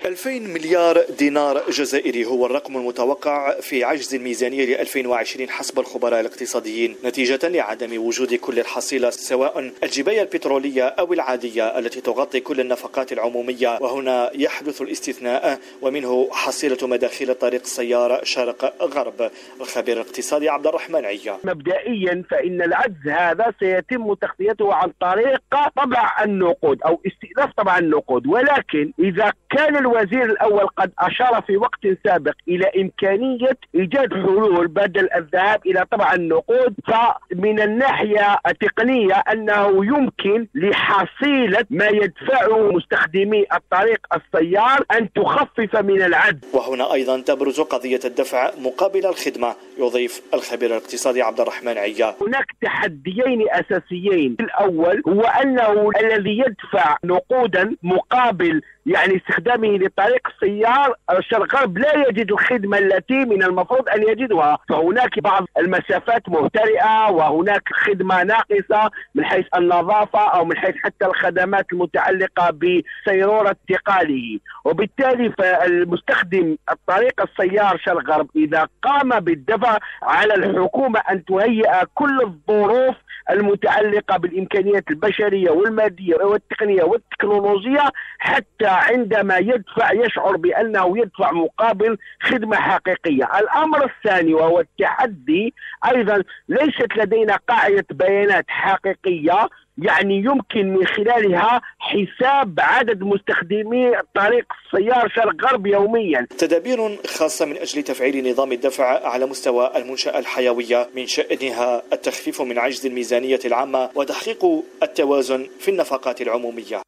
2000 مليار دينار جزائري هو الرقم المتوقع في عجز الميزانية ل 2020 حسب الخبراء الاقتصاديين، نتيجة لعدم وجود كل الحصيلة سواء الجباية البترولية أو العادية التي تغطي كل النفقات العمومية. وهنا يحدث الاستثناء ومنه حصيلة مداخيل الطريق السيار شرق غرب. الخبير الاقتصادي عبد الرحمن عيا: مبدئيا فإن العجز هذا سيتم تغطيته عن طريق طبع النقود أو استئناف طبع النقود، ولكن إذا كان الوزير الأول قد أشار في وقت سابق إلى إمكانية إيجاد حلول بدل الذهاب إلى طبع النقود، فمن الناحية التقنية أنه يمكن لحصيلة ما يدفعه مستخدمي الطريق السيار أن تخفف من العجز. وهنا أيضا تبرز قضية الدفع مقابل الخدمة، يضيف الخبير الاقتصادي عبد الرحمن عيا: هناك تحديين أساسيين. الأول هو أنه الذي يدفع نقودا مقابل استخدامه لطريق السيار شرق غرب لا يجد الخدمة التي من المفروض أن يجدها، فهناك بعض المسافات مهترئة وهناك خدمة ناقصة من حيث النظافة أو من حيث حتى الخدمات المتعلقة بسيرورة انتقاله. وبالتالي فالمستخدم الطريق السيار شرق غرب إذا قام بالدفع على الحكومة أن تهيئ كل الظروف المتعلقة بالإمكانيات البشرية والمادية والتقنية والتكنولوجية حتى عندما يدفع يشعر بأنه يدفع مقابل خدمة حقيقية. الأمر الثاني وهو التحدي، أيضا ليست لدينا قاعدة بيانات حقيقية يمكن من خلالها حساب عدد مستخدمي طريق السيار شرق غرب يوميا. تدابير خاصة من أجل تفعيل نظام الدفع على مستوى المنشأة الحيوية من شأنها التخفيف من عجز الميزانية العامة وتحقيق التوازن في النفقات العمومية.